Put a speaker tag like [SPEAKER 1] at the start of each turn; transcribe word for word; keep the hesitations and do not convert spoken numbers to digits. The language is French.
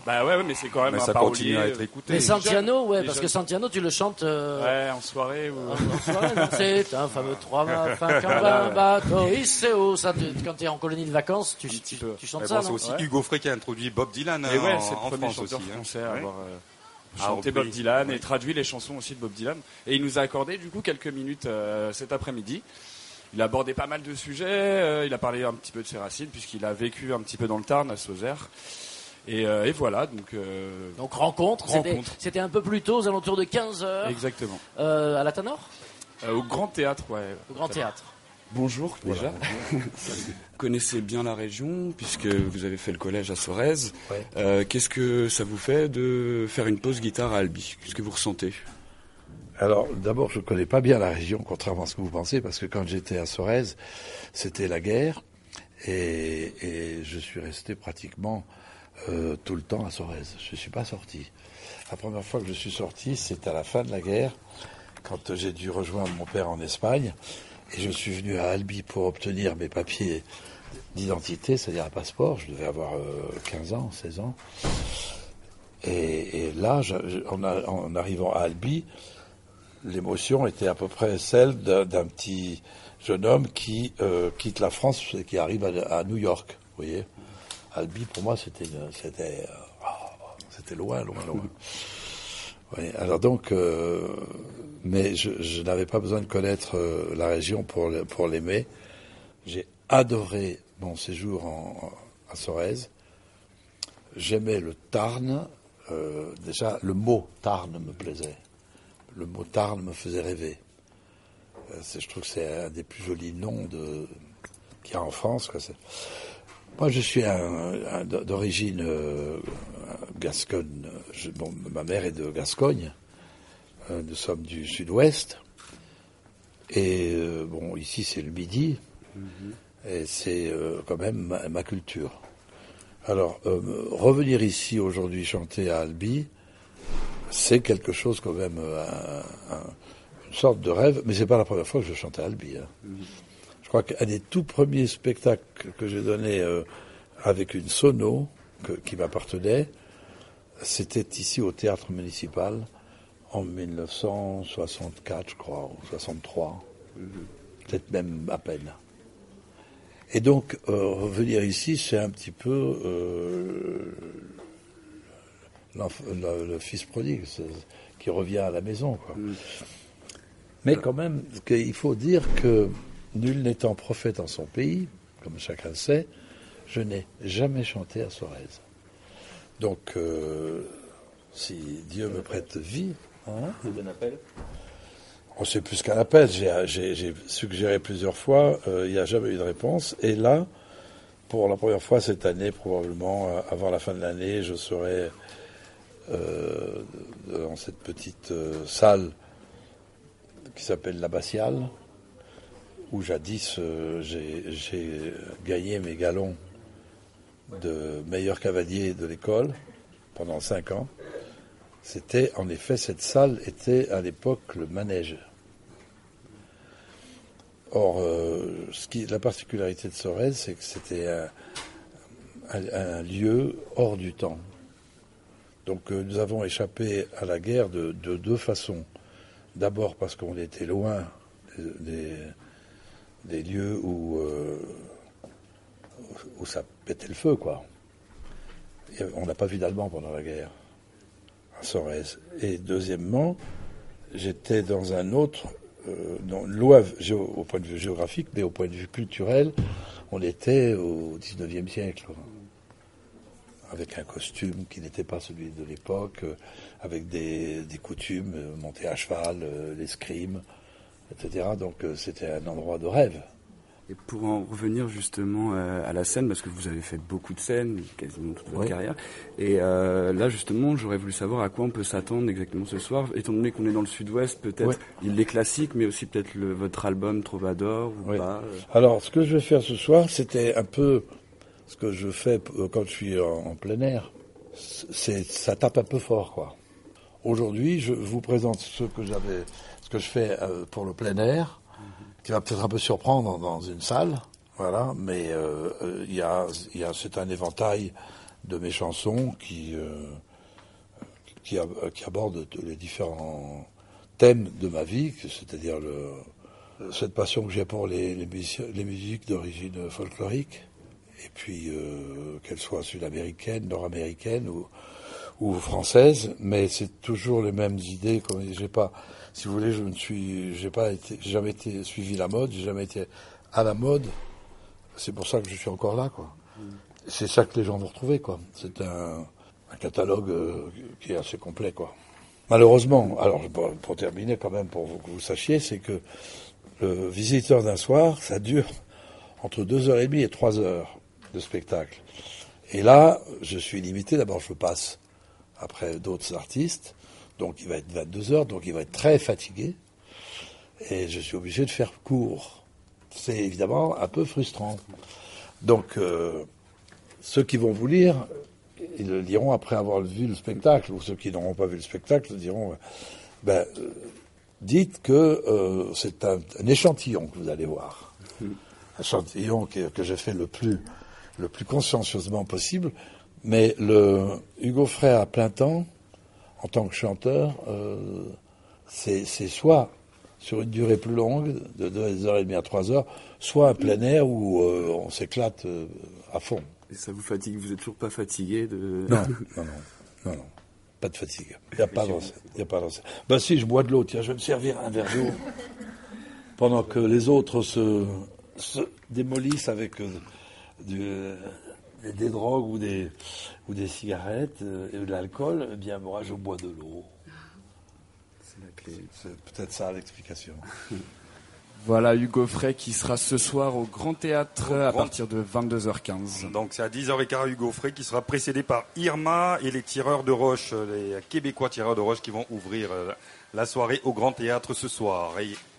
[SPEAKER 1] Bah ouais, ouais, mais c'est quand même
[SPEAKER 2] mais
[SPEAKER 1] un
[SPEAKER 2] ça
[SPEAKER 1] parolier.
[SPEAKER 2] continue à être écouté.
[SPEAKER 3] Mais Santiano, ouais,
[SPEAKER 1] les
[SPEAKER 3] parce
[SPEAKER 1] jeunes.
[SPEAKER 3] que Santiano, tu le chantes. Euh...
[SPEAKER 1] Ouais, en soirée ou.
[SPEAKER 3] en- en soirée, non, c'est un fameux trois vingt, fin vingt, bateau, Iseo. Ça, tu- quand t'es en colonie de vacances, tu,
[SPEAKER 1] Un
[SPEAKER 3] tu,
[SPEAKER 1] petit peu.
[SPEAKER 3] tu chantes
[SPEAKER 2] Mais
[SPEAKER 3] ça,
[SPEAKER 2] bon, c'est
[SPEAKER 3] non
[SPEAKER 2] aussi
[SPEAKER 1] Ouais.
[SPEAKER 2] Hugo Frey qui a introduit Bob Dylan
[SPEAKER 1] Et
[SPEAKER 2] hein,
[SPEAKER 1] ouais,
[SPEAKER 2] en,
[SPEAKER 1] c'est le
[SPEAKER 2] en
[SPEAKER 1] premier
[SPEAKER 2] France
[SPEAKER 1] chanteur
[SPEAKER 2] aussi. hein.
[SPEAKER 1] français à
[SPEAKER 2] Ouais.
[SPEAKER 1] avoir euh,
[SPEAKER 2] Ah,
[SPEAKER 1] chanté
[SPEAKER 2] repris.
[SPEAKER 1] Bob Dylan
[SPEAKER 2] Ouais.
[SPEAKER 1] et traduit les chansons aussi de Bob Dylan. Et il nous a accordé du coup quelques minutes euh, cet après-midi. Il a abordé pas mal de sujets. euh, il a parlé un petit peu de ses racines puisqu'il a vécu un petit peu dans le Tarn à Sauzère. Et, euh, et voilà, donc. Euh,
[SPEAKER 3] Donc rencontre, c'était,
[SPEAKER 1] Rencontre.
[SPEAKER 3] c'était un peu plus tôt, aux alentours de quinze heures,
[SPEAKER 1] exactement.
[SPEAKER 3] euh, à la Tanor,
[SPEAKER 1] Euh, au Grand Théâtre, ouais.
[SPEAKER 3] au Grand Théâtre.
[SPEAKER 4] Bonjour déjà. Vous connaissez bien la région puisque vous avez fait le collège à Sorèze.
[SPEAKER 5] Ouais.
[SPEAKER 4] Euh, qu'est-ce que ça vous fait de faire une pause guitare à Albi? Qu'est-ce que vous ressentez?
[SPEAKER 5] Alors, d'abord, je ne connais pas bien la région, contrairement à ce que vous pensez, parce que quand j'étais à Sorèze, c'était la guerre, et, et je suis resté pratiquement euh, tout le temps à Sorèze. Je ne suis pas sorti. La première fois que je suis sorti, c'est à la fin de la guerre, quand j'ai dû rejoindre mon père en Espagne, et je suis venu à Albi pour obtenir mes papiers d'identité, c'est-à-dire un passeport. Je devais avoir euh, quinze ans, seize ans. Et, et là, je, je, en, a- en arrivant à Albi, l'émotion était à peu près celle d'un, d'un petit jeune homme qui euh, quitte la France et qui arrive à, à New York. Vous voyez, Albi pour moi c'était c'était euh, c'était loin, loin, loin. Oui, alors donc, euh, mais je, je n'avais pas besoin de connaître euh, la région pour le- pour l'aimer. J'ai adoré mon séjour en, à Sorèze. J'aimais le Tarn. Euh, déjà, le mot Tarn me plaisait. Le mot Tarn me faisait rêver. Euh, c'est, je trouve que c'est un des plus jolis noms de, qu'il y a en France. Quoi. C'est... Moi, je suis un, un, d'origine euh, gasconne. Je, bon, ma mère est de Gascogne. Euh, nous sommes du sud-ouest. Et euh, bon, ici, c'est le midi. Mm-hmm. Et c'est euh, quand même ma, ma culture. Alors, euh, revenir ici aujourd'hui chanter à Albi, c'est quelque chose quand même, euh, un, un, une sorte de rêve, mais c'est pas la première fois que je chante à Albi. Hein. Mmh. Je crois qu'un des tout premiers spectacles que j'ai donné euh, avec une sono que, qui m'appartenait, c'était ici au théâtre municipal en dix-neuf cent soixante-quatre, je crois, ou soixante-trois, mmh. peut-être même à peine. Et donc, euh, revenir ici, c'est un petit peu euh, le, le fils prodigue qui revient à la maison, quoi. Mm. Mais quand même, il faut dire que nul n'étant prophète en son pays, comme chacun le sait, je n'ai jamais chanté à Sorèze. Donc, euh, si Dieu me prête vie, hein,
[SPEAKER 2] c'est un appel.
[SPEAKER 5] On sait plus qu'un appel. J'ai, j'ai, j'ai suggéré plusieurs fois, euh, il n'y a jamais eu de réponse. Et là, pour la première fois cette année, probablement, euh, avant la fin de l'année, je serai euh, dans cette petite euh, salle qui s'appelle l'Abbatiale, où jadis euh, j'ai, j'ai gagné mes galons de meilleur cavalier de l'école pendant cinq ans. C'était, en effet, cette salle était à l'époque le manège. Or, euh, ce qui, la particularité de Sorèze, c'est que c'était un, un, un lieu hors du temps. Donc, euh, nous avons échappé à la guerre de, de deux façons. D'abord parce qu'on était loin des, des lieux où, euh, où ça pétait le feu, quoi. Et on n'a pas vu d'Allemands pendant la guerre. Sorèze. Et deuxièmement, j'étais dans un autre, euh, non, loin géo, au point de vue géographique, mais au point de vue culturel, on était au dix-neuvième siècle, avec un costume qui n'était pas celui de l'époque, euh, avec des, des coutumes, euh, monter à cheval, euh, l'escrime, et cetera. Donc euh, c'était un endroit de rêve.
[SPEAKER 4] Et pour en revenir justement euh, à la scène, parce que vous avez fait beaucoup de scènes, quasiment toute votre
[SPEAKER 5] oui.
[SPEAKER 4] carrière, et euh, là justement j'aurais voulu savoir à quoi on peut s'attendre exactement ce soir, étant donné qu'on est dans le sud-ouest, peut-être oui. les classiques, mais aussi peut-être le, votre album Trovador ou
[SPEAKER 5] oui.
[SPEAKER 4] pas. Euh...
[SPEAKER 5] Alors ce que je vais faire ce soir, c'était un peu ce que je fais quand je suis en, en plein air, c'est, ça tape un peu fort, quoi. Aujourd'hui, je vous présente ce que j'avais, ce que je fais euh, pour le plein air, qui va peut-être un peu surprendre dans une salle, voilà, mais euh, il y a, il y a, c'est un éventail de mes chansons qui, euh, qui, qui abordent les différents thèmes de ma vie, c'est-à-dire le, cette passion que j'ai pour les, les, musiques, les musiques d'origine folklorique, et puis euh, qu'elles soient sud-américaines, nord-américaines ou, ou françaises, mais c'est toujours les mêmes idées. Comme j'ai pas, si vous voulez, je ne suis, j'ai pas été, j'ai jamais été suivi la mode, j'ai jamais été à la mode. C'est pour ça que je suis encore là, quoi. Mmh. C'est ça que les gens vont retrouver, quoi. C'est un, un catalogue euh, qui est assez complet, quoi. Malheureusement, alors pour, pour terminer quand même, pour que vous sachiez, c'est que le Visiteur d'un soir, ça dure entre deux heures et demie et trois heures de spectacle. Et là, je suis limité. D'abord, je passe après d'autres artistes, donc il va être vingt-deux heures, donc il va être très fatigué, et je suis obligé de faire court. C'est évidemment un peu frustrant. Donc, euh, ceux qui vont vous lire, ils le liront après avoir vu le spectacle, ou ceux qui n'auront pas vu le spectacle diront, ben, euh, dites que euh, c'est un, un échantillon que vous allez voir. Un échantillon que, que j'ai fait le plus, le plus consciencieusement possible, mais le Hugo Frey à plein temps, en tant que chanteur, euh, c'est, c'est soit sur une durée plus longue, de deux heures et demie à trois heures, soit un plein air où euh, on s'éclate euh, à fond.
[SPEAKER 4] Et ça vous fatigue? Vous êtes toujours pas fatigué de...
[SPEAKER 5] Non, non, non, non, non. Pas de fatigue. Il n'y a pas d'anse. Il n'y a pas d'anse. Ben si, je bois de l'eau. Tiens, je vais me servir un verre d'eau. Pendant que les autres se, se démolissent avec euh, du, euh, des, des drogues ou des, ou des cigarettes euh, et de l'alcool, eh bien moi, je bois de l'eau.
[SPEAKER 4] C'est la clé.
[SPEAKER 5] C'est peut-être ça l'explication.
[SPEAKER 1] Voilà Hugo Frey qui sera ce soir au Grand Théâtre
[SPEAKER 2] Au
[SPEAKER 1] à
[SPEAKER 2] Grand...
[SPEAKER 1] partir de vingt-deux heures quinze.
[SPEAKER 2] Donc c'est à dix heures quinze Hugo Frey qui sera précédé par Irma et les tireurs de roche, les Québécois tireurs de roche qui vont ouvrir la soirée au Grand Théâtre ce soir. Et